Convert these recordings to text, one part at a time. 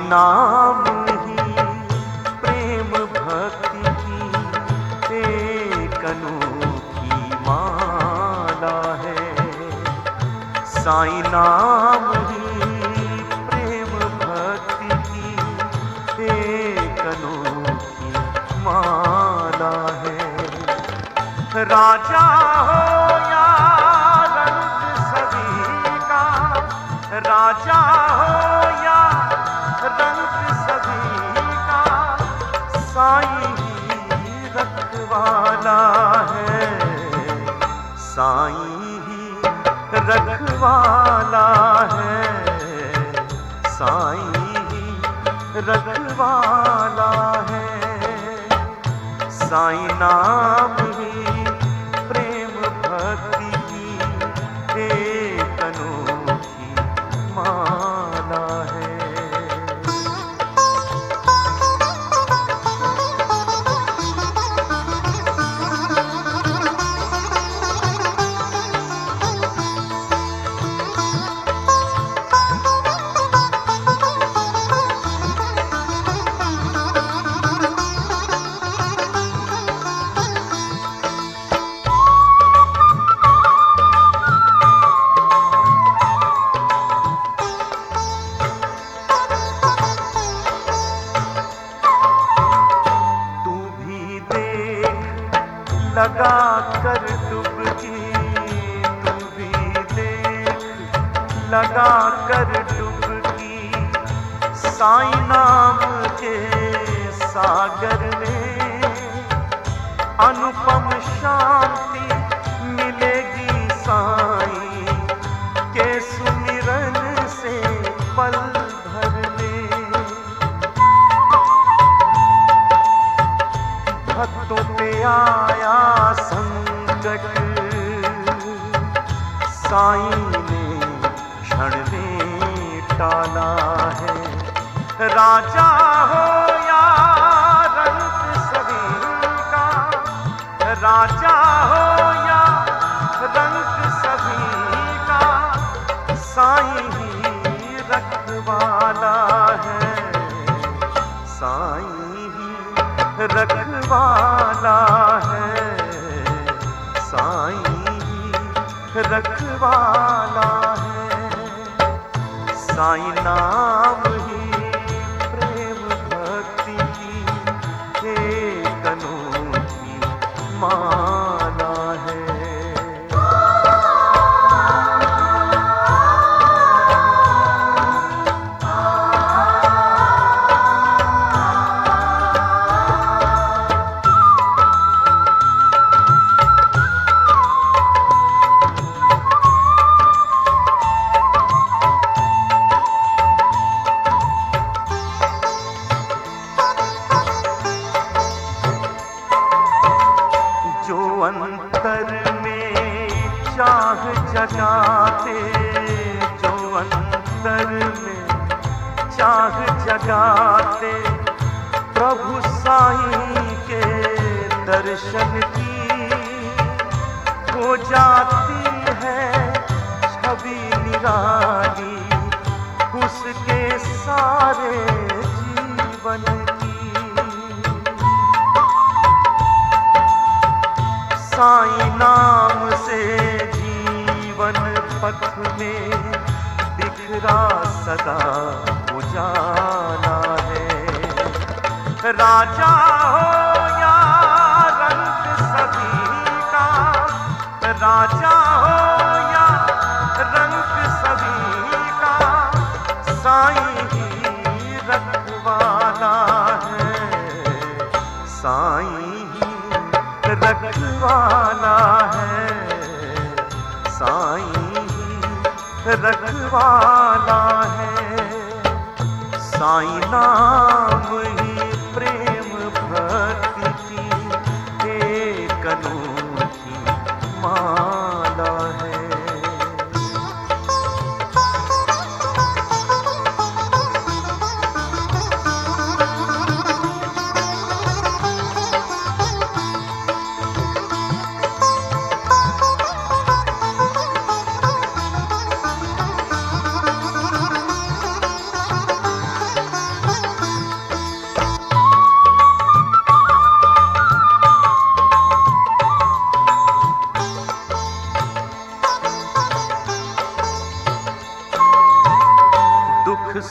नाम ही प्रेम भक्ति की एक अनोखी माला है। साईं नाम ही प्रेम भक्ति की एक अनोखी माला है। राजा हो या रंग सभी का, राजा हो या रंग सभी का, साईं ही रखवाला है। साईं ही रखवाला है। साईं ही रखवाला है। साईं नाम ही प्रेम भक्ति की एक अनोखी माला है। लगा कर डुबकी, तू भी देख लगा कर डुबकी, साईं नाम के सागर में अनुपम शांति मिलेगी। साईं के सुमिरन से पल भर में भक्तों पे आया संकट, साईं ने क्षण में टाला है। राजा हो या रंग सभी का, राजा हो या रंग सभी का, साईं ही रखवाला है। साईं ही रखवाला है। साईं ही रखवाला है। साईं नाम ही प्रेम भक्ति की एक अनोखी माला है। अंतर में चाह जगाते, जो अंतर में चाह जगाते, प्रभु साईं के दर्शन की हो जाती है छवि निराली उसके सारे जीवन की। साईं नाम से जीवन पथ में बिखरा सदा उजाला है। राजा हो या रंग सभी का, राजा हो या रंग सभी का, साईं ही रखवाला है। साईं रखवाला है। साईं रखवाला है। साईं नाम ही प्रेम भक्ति की एक अनोखी माला है।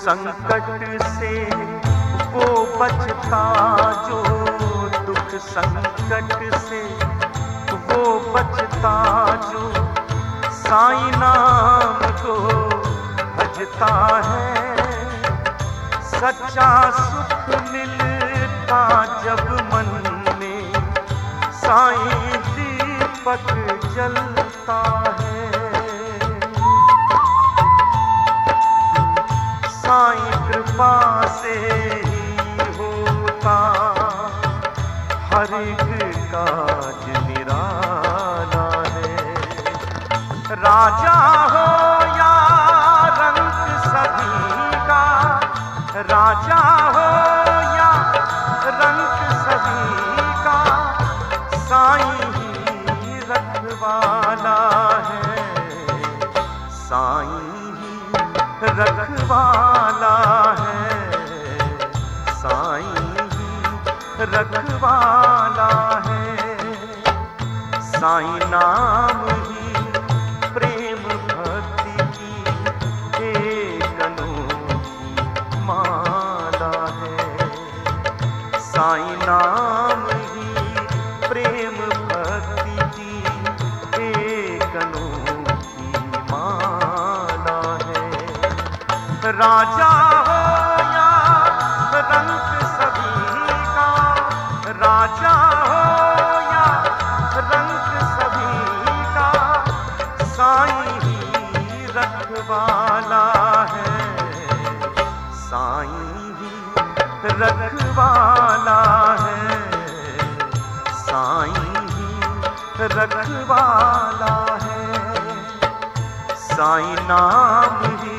संकट से वो बचता जो, दुख संकट से वो बचता जो, साईं नाम को भजता है। सच्चा सुख मिलता जब मन में, साईं दीपक जलता है। साईं कृपा से ही होता हर एक काज निराला है। राजा हो या रंक सभी का, राजा हो या रंक सभी का, साईं ही रखवाला है। साईं ही रखवाला है, साईं ही रखवाला है। साईं नाम ही प्रेम भक्ति की एक अनोखी माला है। साईं नाम ही प्रेम भक्ति की एक अनोखी माला है। राजा हो या रंक सभी का, राजा हो या रंक सभी का, साईं ही रखवाला है। साईं ही रखवाला है, साईं ही रखवाला है। साईं नाम ही